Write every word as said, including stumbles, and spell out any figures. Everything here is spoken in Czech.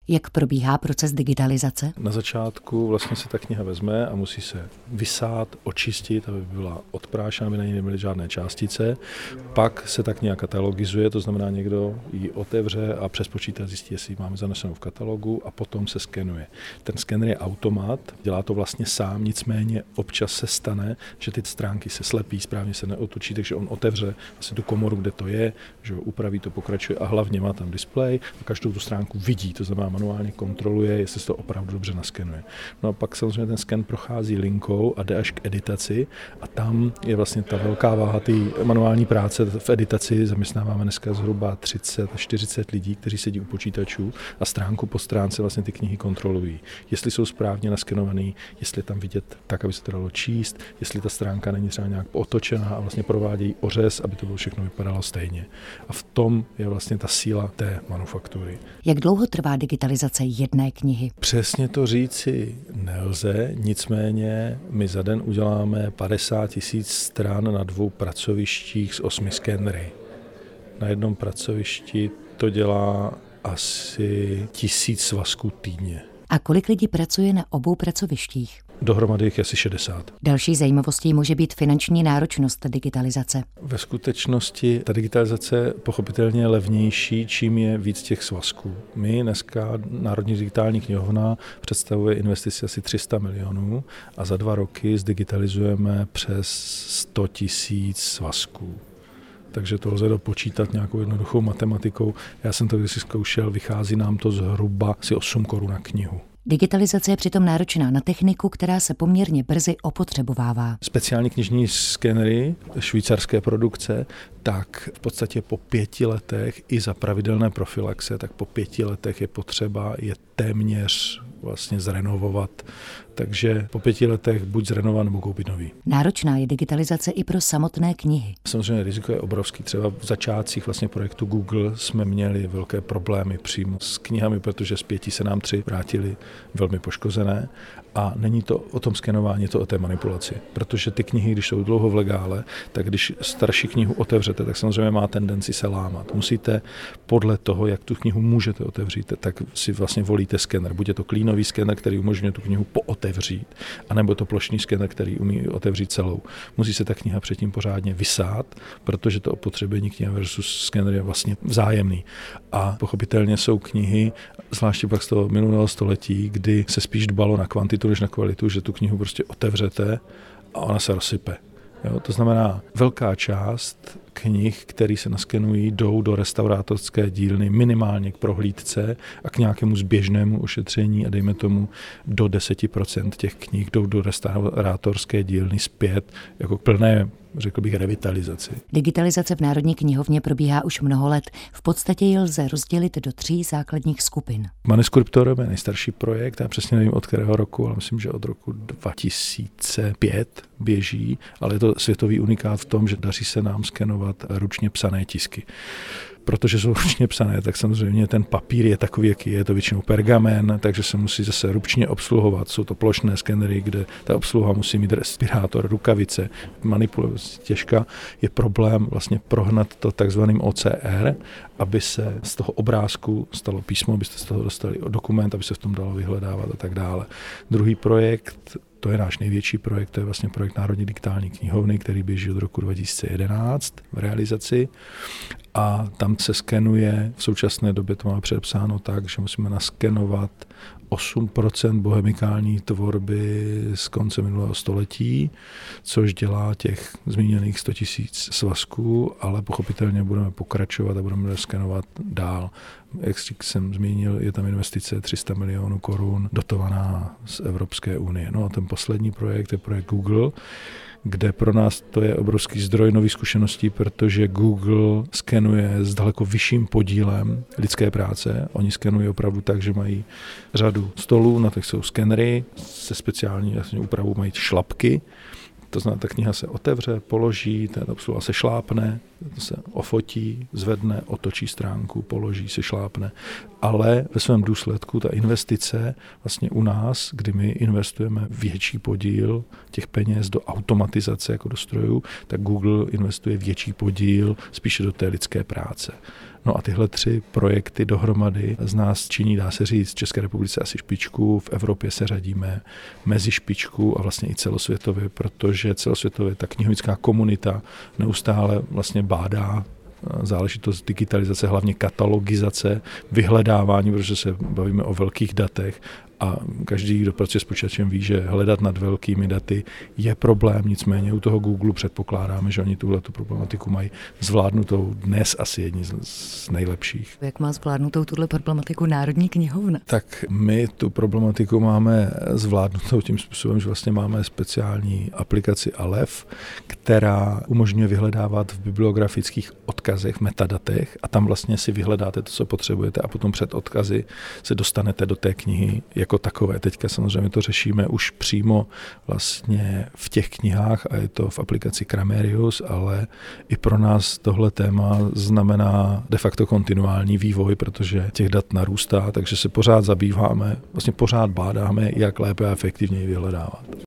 Jak probíhá proces digitalizace? Na začátku vlastně se ta kniha vezme a musí se vysát, očistit, aby byla odprášena, aby na ní nebyly žádné částice. Pak se ta kniha katalogizuje, to znamená, někdo ji otevře a přes počítač zjistí, jestli ji máme zanesenou v katalogu, a potom se skenuje. Ten skener je automat, dělá to vlastně sám, nicméně občas se stane, že ty stránky se slepí, správně se neotočí, takže on otevře vlastně tu komoru, kde to je, že ho upraví, to pokračuje a hlavně má tam displej a každou tu stránku vidí, to znamená manuálně kontroluje, jestli se to opravdu dobře naskenuje. No a pak samozřejmě ten sken prochází linkou a jde až k editaci a tam je vlastně ta velká váha té manuální práce. V editaci zaměstnáváme dneska zhruba třicet až čtyřicet lidí, kteří sedí u počítačů a stránku po stránce vlastně ty knihy kontrolují. Jestli jsou správně naskenovaný, jestli je tam vidět tak, aby se to dalo číst, jestli ta stránka není třeba nějak otočená a vlastně provádějí ořez, aby to bylo všechno vypadalo stejně. A v tom je vlastně ta síla té manufaktury. Jak dlouho trvá digitalizace jedné knihy? Přesně to říci nelze, nicméně my za den uděláme padesát tisíc stran na dvou pracovištích s osmi skenery. Na jednom pracovišti to dělá asi tisíc svazků týdně. A kolik lidí pracuje na obou pracovištích? Dohromady jich asi šedesát. Další zajímavostí může být finanční náročnost digitalizace. Ve skutečnosti ta digitalizace pochopitelně je levnější, čím je víc těch svazků. My dneska Národní digitální knihovna představuje investici asi tři sta milionů a za dva roky zdigitalizujeme přes sto tisíc svazků. Takže to lze dopočítat nějakou jednoduchou matematikou. Já jsem to kdysi zkoušel, vychází nám to zhruba asi osm korun na knihu. Digitalizace je přitom náročná na techniku, která se poměrně brzy opotřebovává. Speciální knižní skenery švýcarské produkce, tak v podstatě po pěti letech i za pravidelné profilaxe, tak po pěti letech je potřeba je téměř vlastně zrenovovat. Takže po pěti letech buď zrenovovat nebo koupit nový. Náročná je digitalizace i pro samotné knihy. Samozřejmě riziko je obrovský. Třeba v začátcích vlastně projektu Google jsme měli velké problémy přímo s knihami, protože z pěti se nám tři vrátily velmi poškozené. A není to o tom skenování, je to o té manipulaci. Protože ty knihy, když jsou dlouho v legále, tak když starší knihu otevřete, tak samozřejmě má tendenci se lámat. Musíte podle toho, jak tu knihu můžete otevřít, tak si vlastně volíte skener. Buď je to klínový skener, který umožňuje tu knihu pootevřít, anebo je to plošný skener, který umí otevřít celou. Musí se ta kniha předtím pořádně vysát, protože to opotřebení knihy versus skener je vlastně vzájemný. A pochopitelně jsou knihy, zvláště pak z toho minulého století, kdy se spíš dbalo na kvantitu než na kvalitu, že tu knihu prostě otevřete a ona se rozsype. Jo, to znamená, velká část knih, které se naskenují, jdou do restaurátorské dílny minimálně k prohlídce a k nějakému zběžnému ošetření a dejme tomu do deset procent těch knih jdou do restaurátorské dílny zpět jako plné, řekl bych, revitalizaci. Digitalizace v Národní knihovně probíhá už mnoho let. V podstatě ji lze rozdělit do tří základních skupin. Manuskriptorium je nejstarší projekt, já přesně nevím od kterého roku, ale myslím, že od roku dva tisíce pět běží, ale je to světový unikát v tom, že daří se nám skenovat ručně psané tisky. Protože jsou ručně psané, tak samozřejmě ten papír je takový, jaký je, je to většinou pergamen, takže se musí zase ručně obsluhovat. Jsou to plošné skenery, kde ta obsluha musí mít respirátor, rukavice, manipulace těžká. Je problém vlastně prohnat to takzvaným O C R, aby se z toho obrázku stalo písmo, abyste z toho dostali dokument, aby se v tom dalo vyhledávat a tak dále. Druhý projekt, to je náš největší projekt, to je vlastně projekt Národní digitální knihovny, který běží od roku dva tisíce jedenáct v realizaci a tam se skenuje, v současné době to má předepsáno tak, že musíme naskenovat osm procent bohemikální tvorby z konce minulého století, což dělá těch zmíněných sto tisíc svazků, ale pochopitelně budeme pokračovat a budeme skenovat dál. Jak jsem zmínil, je tam investice tři sta milionů korun dotovaná z Evropské unie. No a ten poslední projekt je projekt Google, kde pro nás to je obrovský zdroj nových zkušeností, protože Google skenuje s daleko vyšším podílem lidské práce. Oni skenují opravdu tak, že mají řadu stolů, na těch jsou skenery, se speciální jasně úpravou mají šlapky. To znamená, ta kniha se otevře, položí, ten obsluha se šlápne, se ofotí, zvedne, otočí stránku, položí, se šlápne. Ale ve svém důsledku ta investice vlastně u nás, kdy my investujeme větší podíl těch peněz do automatizace jako do strojů, tak Google investuje větší podíl spíše do té lidské práce. No a tyhle tři projekty dohromady z nás činí, dá se říct, v České republice asi špičku, v Evropě se řadíme mezi špičku a vlastně i celosvětově, protože celosvětově ta knihovnická komunita neustále vlastně bádá záležitost digitalizace, hlavně katalogizace, vyhledávání, protože se bavíme o velkých datech a každý, kdo pracuje s počítačem, ví, že hledat nad velkými daty je problém, nicméně u toho Google předpokládáme, že oni tuhle tu problematiku mají zvládnutou dnes asi jedni z nejlepších. Jak má zvládnutou tuhle problematiku Národní knihovna? Tak my tu problematiku máme zvládnutou tím způsobem, že vlastně máme speciální aplikaci Aleph, která umožňuje vyhledávat v bibliografických odkazech, v metadatech a tam vlastně si vyhledáte to, co potřebujete a potom před odkazy se dostanete do té knihy jako takové. Teďka samozřejmě to řešíme už přímo vlastně v těch knihách a je to v aplikaci Kramerius, ale i pro nás tohle téma znamená de facto kontinuální vývoj, protože těch dat narůstá, takže se pořád zabýváme, vlastně pořád bádáme, jak lépe a efektivněji vyhledávat.